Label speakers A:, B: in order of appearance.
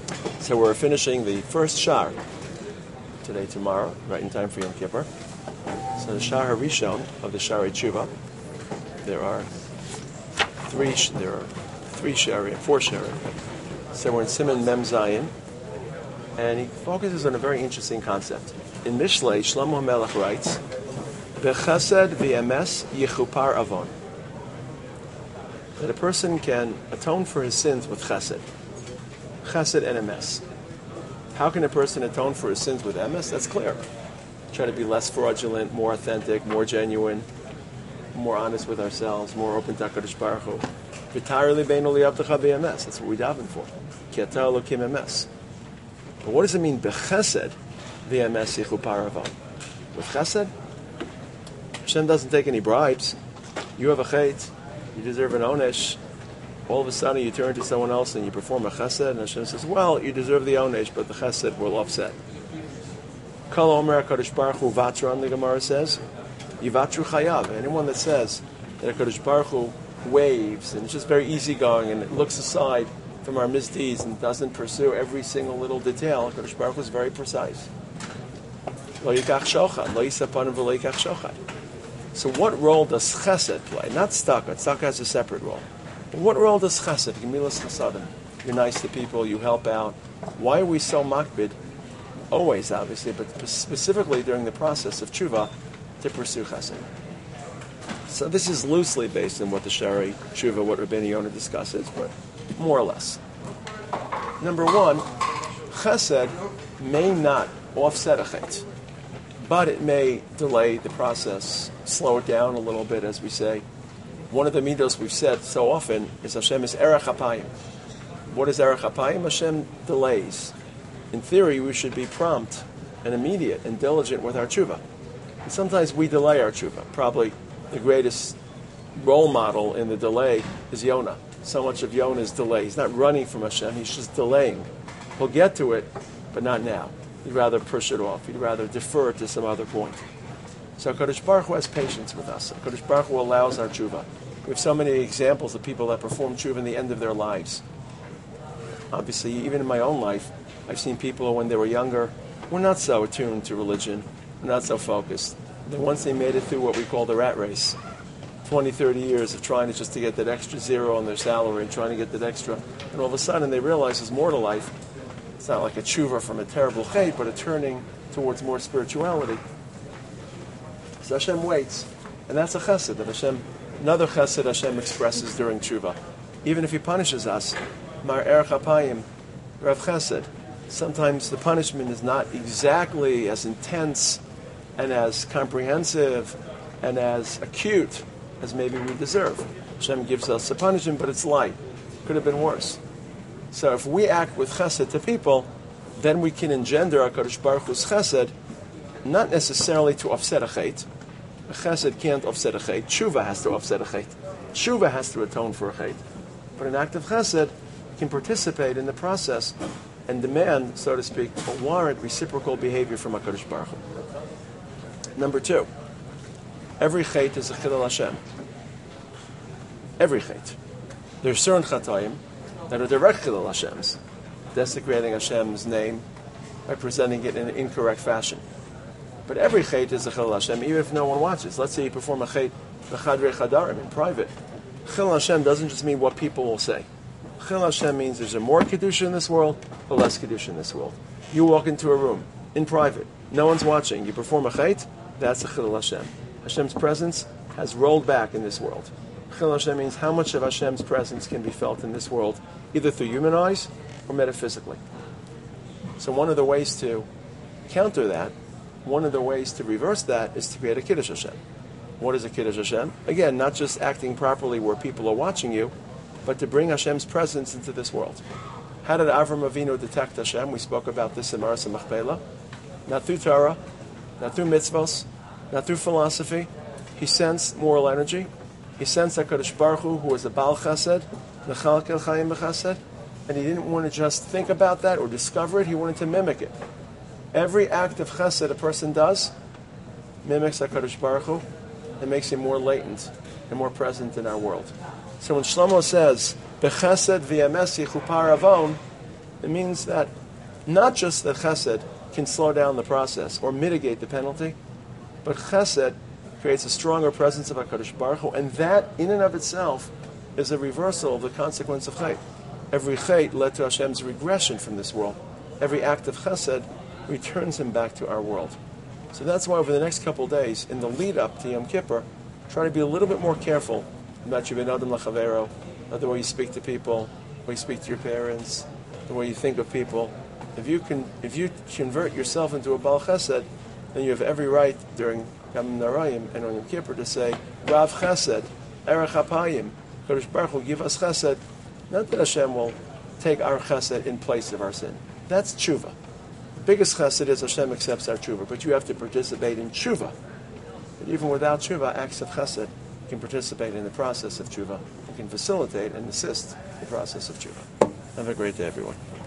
A: So we're finishing the first shar today, tomorrow, right in time for Yom Kippur. So the shar harishon of the Shari Tshuva. There are four shari. So we're in Siman Mem Zayin, and he focuses on a very interesting concept. In Mishlei, Shlomo Melech writes, "Bechesed v'emes yichupar avon." That a person can atone for his sins with chesed. Chesed and emes. How can a person atone for his sins with emes? That's clear. Try to be less fraudulent, more authentic, more genuine, more honest with ourselves, more open to HaKadosh Baruch Hu. V'tar libeinu liyavtecha v'emes. That's what we daven for. Ki ata Elokim emes. But what does it mean, bechesed v'emes yichupar avon? With chesed, Hashem doesn't take any bribes. You have a chait, you deserve an onesh. All of a sudden you turn to someone else and you perform a chesed, and Hashem says, well, you deserve the onesh, but the chesed will offset. Kol omer HaKadosh Baruch Hu vatran, the Gemara says, yivatru chayav. Anyone that says that HaKadosh Baruch Hu waves, and it's just very easygoing, and it looks aside from our misdeeds and doesn't pursue every single little detail, HaKadosh Baruch Hu is very precise. Lo yikach shochad, lo yisapanim v'lo yikach shochad. So what role does chesed play? Not tzedakah. Tzedakah has a separate role. But what role does chesed? Gemilas chasadim. You're nice to people, you help out. Why are we so makbid? Always, obviously, but specifically during the process of tshuva, to pursue chesed. So this is loosely based on what the Shari Tshuva, what Rabbeinu Yonah discusses, but more or less. Number one, chesed may not offset a chet, but it may delay the process, slow it down a little bit, as we say. One of the midos we've said so often is Hashem is erech hapayim. What is erech hapayim? Hashem delays. In theory, we should be prompt and immediate and diligent with our tshuva. And sometimes we delay our tshuva. Probably the greatest role model in the delay is Yonah. So much of Yonah's delay. He's not running from Hashem, he's just delaying. He'll get to it, but not now. He'd rather push it off. He'd rather defer it to some other point. So HaKadosh Baruch Hu has patience with us. HaKadosh Baruch Hu allows our tshuva. We have so many examples of people that perform tshuva in the end of their lives. Obviously, even in my own life, I've seen people when they were younger were not so attuned to religion, were not so focused. Then once they made it through what we call the rat race, 20, 30 years of trying to just to get that extra zero on their salary and trying to get that extra, and all of a sudden they realize there's more to life. It's not like a tshuva from a terrible chait, but a turning towards more spirituality. So Hashem waits, and that's a chesed that Hashem, another chesed Hashem expresses during tshuva. Even if He punishes us, mar erech hapayim, rav chesed. Sometimes the punishment is not exactly as intense and as comprehensive and as acute as maybe we deserve. Hashem gives us a punishment, but it's light. Could have been worse. So if we act with chesed to people, then we can engender HaKadosh Baruch Hu's chesed, not necessarily to offset a chait. A chesed can't offset a chait. Tshuva has to offset a chait. Tshuva has to atone for a chait. But an act of chesed can participate in the process and demand, so to speak, or warrant reciprocal behavior from HaKadosh Baruch Hu. Number two, every chait is a chilul Hashem. Every chait. There are certain chatayim that are direct chilul Hashem's, desecrating Hashem's name by presenting it in an incorrect fashion. But every chait is a chilul Hashem, even if no one watches. Let's say you perform a chait b'chadrei chadarim, in private. Chilul Hashem doesn't just mean what people will say. Chilul Hashem means there's a more kedusha in this world, or less kedusha in this world. You walk into a room, in private, no one's watching, you perform a chait, that's a chilul Hashem. Hashem's presence has rolled back in this world. Chilul Hashem means how much of Hashem's presence can be felt in this world, either through human eyes or metaphysically. So one of the ways to counter that, one of the ways to reverse that, is to create a Kiddush Hashem. What is a Kiddush Hashem? Again, not just acting properly where people are watching you, but to bring Hashem's presence into this world. How did Avram Avinu detect Hashem? We spoke about this in Maras Machpelah. Not through Torah, not through mitzvos, not through philosophy. He sensed moral energy. He sensed HaKadosh Baruch Hu was a Baal Chesed, Mechalkel Chaim B'Chesed, and he didn't want to just think about that or discover it, he wanted to mimic it. Every act of Chesed a person does mimics HaKadosh Baruch Hu and makes him more latent and more present in our world. So when Shlomo says, B'Chesed v'Yemes Yichupar Avon, It means that not just that chesed can slow down the process or mitigate the penalty, but chesed creates a stronger presence of HaKadosh Baruch Hu, and that in and of itself is a reversal of the consequence of chait. Every chait led to Hashem's regression from this world. Every act of chesed returns him back to our world. So that's why over the next couple of days, in the lead up to Yom Kippur, try to be a little bit more careful about your ben adam lachavero, about the way you speak to people, the way you speak to your parents, the way you think of people. If you convert yourself into a Baal Chesed, then you have every right during Yom Narayim and on Yom Kippur to say, Rav Chesed, Erech HaPayim, Kadosh Baruch Hu, give us Chesed. Not that Hashem will take our Chesed in place of our sin. That's tshuva. The biggest Chesed is Hashem accepts our tshuva, but you have to participate in tshuva. But even without tshuva, acts of Chesed, you can participate in the process of tshuva. You can facilitate and assist the process of tshuva. Have a great day, everyone.